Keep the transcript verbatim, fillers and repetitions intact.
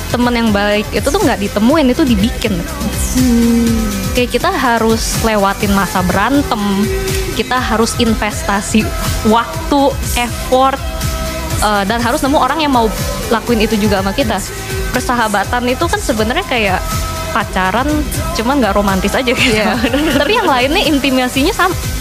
teman yang baik itu tuh nggak ditemuin, itu dibikin. Hmm. Kayak kita harus lewatin masa berantem, kita harus investasi waktu, effort, uh, dan harus nemu orang yang mau lakuin itu juga sama kita. Persahabatan itu kan sebenarnya kayak pacaran, cuman nggak romantis aja gitu. Yeah. Tapi yang lainnya intimasinya sama,